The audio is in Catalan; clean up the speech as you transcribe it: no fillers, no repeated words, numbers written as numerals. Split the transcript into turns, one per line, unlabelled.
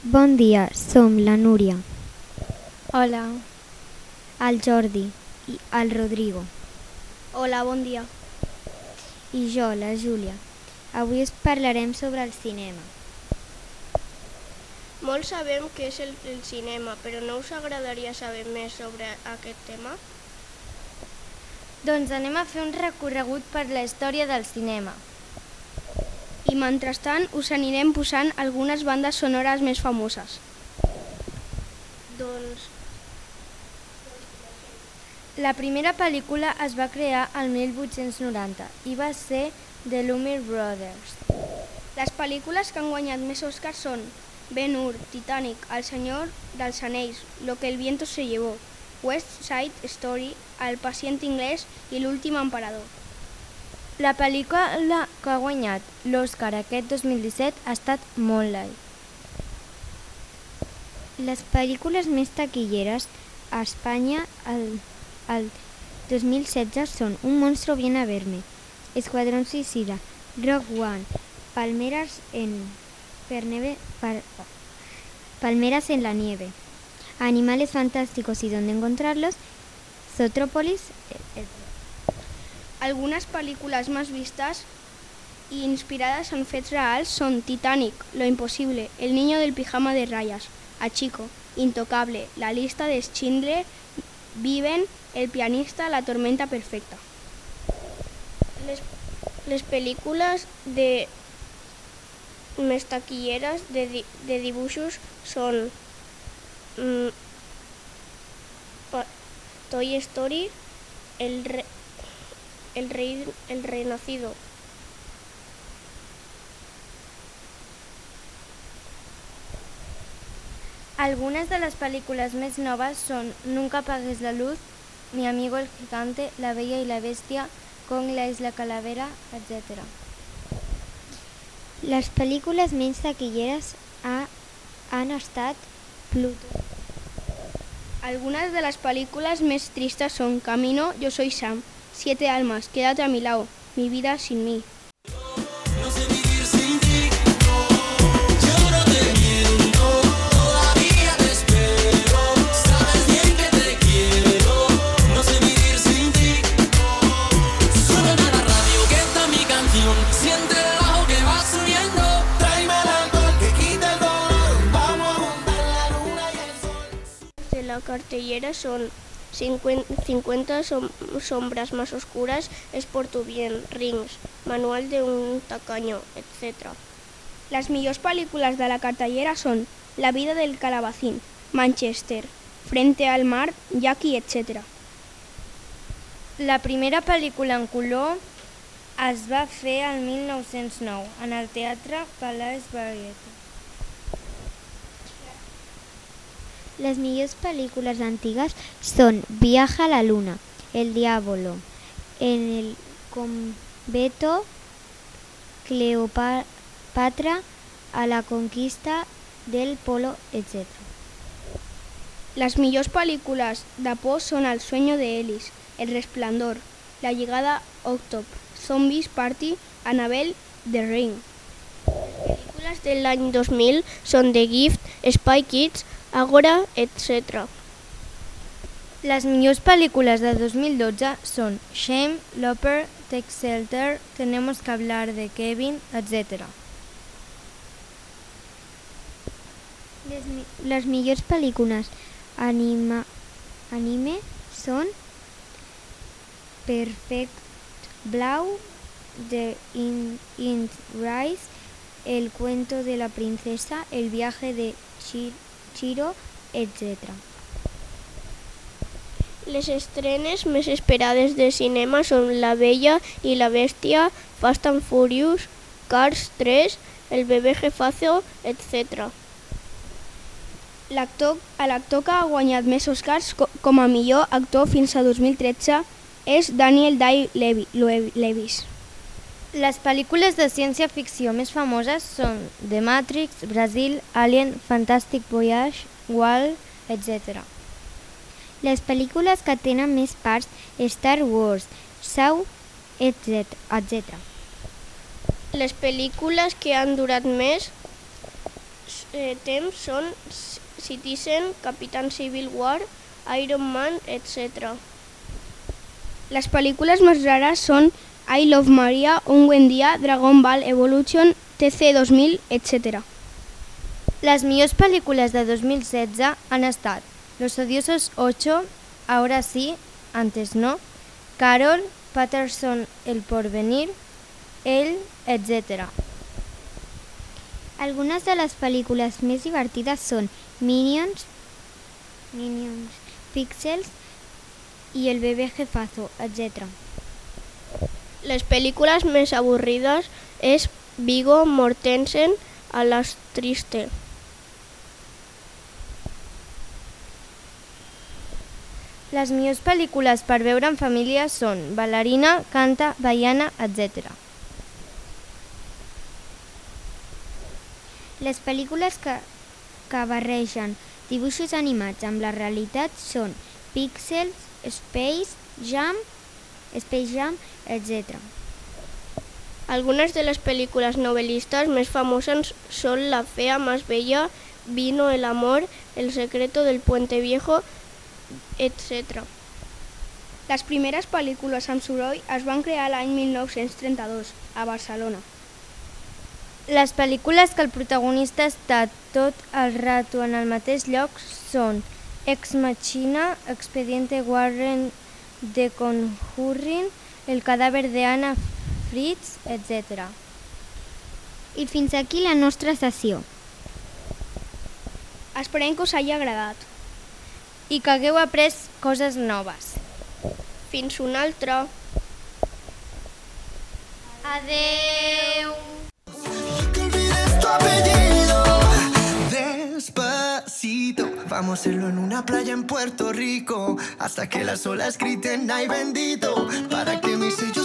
Bon dia, som la Núria,
Hola.
el Jordi i el Rodrigo
Hola, bon dia.
i jo, la Júlia. Avui us parlarem sobre el cinema.
Molts sabem què és el cinema, però no us agradaria saber més sobre aquest tema?
Doncs anem a fer un recorregut per la història del cinema.
I mentrestant us anirem posant algunes bandes sonores més famoses. Doncs
La primera pel·lícula es va crear el 1890 i va ser The Lumiere Brothers.
les pel·lícules que han guanyat més Oscars són Ben-Hur, Titanic, El Senyor dels Anells, Lo que el viento se llevó, West Side Story, El pacient inglès i L'últim emperador.
La pel·lícula que ha guanyat l'Oscar aquest 2017 ha estat Moonlight.
Les pel·lícules més taquilleres a Espanya el 2016 són Un monstruo viene a verme, Escuadrón suicida, Rogue One, Palmeras en la nieve, Animales fantásticos y dónde encontrarlos, Zootropolis, etc.
Algunes pel·lícules més vistes i inspirades en fets reals són Titanic, Lo imposible, El niño del pijama de rayas, Hachiko, Intocable, La lista de Schindler, Viven, El pianista, La tormenta perfecta. Les pel·lícules més taquilleres de dibuixos són Toy Story, El Renacido.
Algunes de les pel·lícules més noves són Nunca apagues la luz, Mi amigo el gigante, La bella y la bestia, Kong la isla calavera, etc.
Les pel·lícules menys taquilleres han estat Pluto.
Algunas de las películas más tristes son Camino, Yo soy Sam, Siete almas, Quédate a mi lado, Mi vida sin mí.
No sé vivir sin ti, yo no te miento, todavía te espero, sabes bien que te quiero, no sé vivir sin ti. Súbeme a la radio que está mi canción, siente el bajo que va subiendo, tráeme el alcohol que quita el dolor, vamos a juntar la luna y el sol.
De la cartellera son 50 sombras más oscuras, Es por tu bien, Rings, Manual de un tacaño, etc. Les millors pel·lícules de la cartellera són La vida del calabacín, Manchester, Frente al mar, Jackie, etc.
La primera pel·lícula en color es va fer el 1909 en el Teatre Palais Varieté.
Les millors pel·lícules antigues són Viaje a la luna, El diablo, En el convento, Cleopatra, A la conquista del polo, etc.
Les millors pel·lícules de por són El sueño de Ellis, El resplandor, La llegada Octop, Zombies Party, Annabelle, The Ring. Les pel·lícules de l'any 2000 són The Gift, Spy Kids, Agora, etc.
Les millors pel·lícules de 2012 són Shame, Loper, Take Shelter, Tenemos que hablar de Kevin, etc.
Les millors pel·lícules anime són Perfect Blau, The Int Rise, El cuento de la princesa, El viaje de Chihiro, etc.
Les estrenes més esperades de cinema són La bella i la bèstia, Fast and Furious, Cars 3, El bebè jefazo, etc. L'actor que ha guanyat més Oscars com a millor actor fins a 2013 és Daniel Day-Lewis.
Les pel·lícules de ciència-ficció més famoses són The Matrix, Brasil, Alien, Fantastic Voyage, Wall, etc.
Les pel·lícules que tenen més parts, Star Wars, Saw, etc.
Les pel·lícules que han durat més temps són Citizen, Capitán Civil War, Iron Man, etc.
Las películas más raras son I Love Maria, Un Buen Día, Dragon Ball Evolution, TC2000, etc.
Les millors pel·lícules de 2016 han estat Los Odiosos 8, Ahora sí, antes no, Carol, Patterson, El Porvenir, Elle, etc.
Algunes de les pel·lícules més divertides són Minions, Pixels i El bebé jefazo, etc.
Les pel·lícules més avorrides és Viggo Mortensen a las triste.
Les millors pel·lícules per veure en família són Ballarina, Canta, Baiana, etc.
Les pel·lícules que barregen dibuixos animats amb la realitat són Pixels, Space Jam, etc.
Algunes de les pel·lícules novel·listes més famoses són La fea más bella, Vino el amor, El secreto del puente viejo, etc.
Les primeres pel·lícules amb soroll es van crear l'any 1932, a Barcelona.
Les pel·lícules que el protagonista està tot el rato en el mateix lloc són Ex Machina, Expediente Warren, The Conjuring, El cadàver de Anna Fritz, etc.
I fins aquí la nostra sessió.
Esperem que us hagi agradat.
I que hagueu après coses noves.
Fins una altra.
Adeu!
Que olvides tu apellido. Despacito, vamos a hacerlo en una playa en Puerto Rico, hasta que las olas griten ay bendito, para que mi sello